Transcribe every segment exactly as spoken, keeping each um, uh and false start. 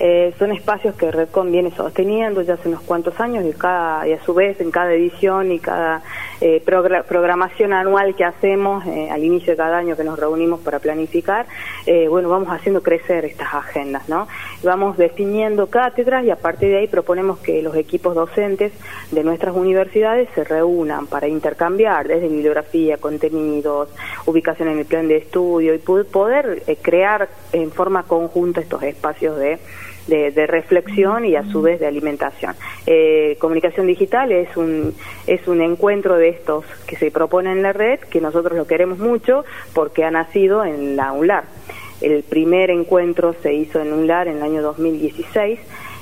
Eh, son espacios que Redcom viene sosteniendo ya hace unos cuantos años y, cada, y a su vez en cada edición y cada eh, progr programación anual que hacemos eh, al inicio de cada año que nos reunimos para planificar, eh, bueno, vamos haciendo crecer estas agendas, ¿no? Vamos definiendo cátedras y a partir de ahí proponemos que los equipos docentes de nuestras universidades se reúnan para intercambiar desde bibliografía, contenidos, ubicación en el plan de estudio y poder eh, crear en forma conjunta estos espacios de De, de reflexión y a su vez de alimentación. Eh, comunicación digital es un es un encuentro de estos que se propone en la red, que nosotros lo queremos mucho porque ha nacido en la UNLAR. El primer encuentro se hizo en UNLAR en el año dos mil dieciséis,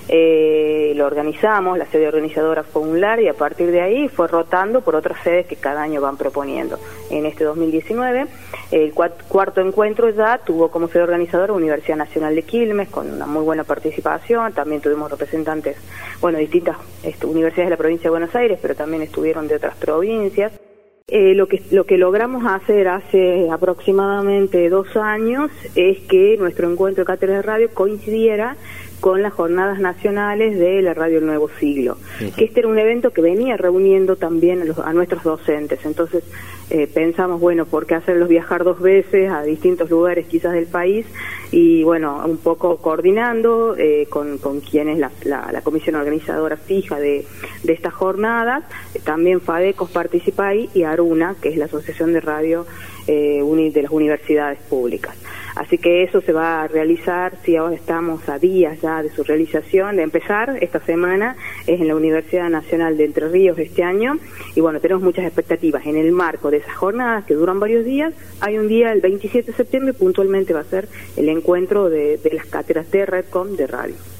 eh, lo organizamos, la sede organizadora fue UNLAR y a partir de ahí fue rotando por otras sedes que cada año van proponiendo. En este dos mil diecinueve, el cuarto encuentro ya tuvo como sede organizadora Universidad Nacional de Quilmes, con una muy buena participación, también tuvimos representantes, bueno, distintas este, universidades de la provincia de Buenos Aires, pero también estuvieron de otras provincias. Eh, lo que lo que logramos hacer hace aproximadamente dos años es que nuestro encuentro de cátedras de radio coincidiera con las jornadas nacionales de la Radio El Nuevo Siglo, uh-huh. que este era un evento que venía reuniendo también a, los, a nuestros docentes, entonces eh, pensamos, bueno, ¿por qué hacerlos viajar dos veces a distintos lugares quizás del país? Y bueno, un poco coordinando eh, con, con quien es la, la, la comisión organizadora fija de, de estas jornadas, eh, también FADECOS participa ahí y ARUNA, que es la Asociación de Radio eh, uni, de las Universidades Públicas. Así que eso se va a realizar, si ahora estamos a días ya de su realización, de empezar esta semana, es en la Universidad Nacional de Entre Ríos este año, y bueno, tenemos muchas expectativas. En el marco de esas jornadas que duran varios días, hay un día, el veintisiete de septiembre, puntualmente va a ser el encuentro de, de las cátedras de Redcom de radio.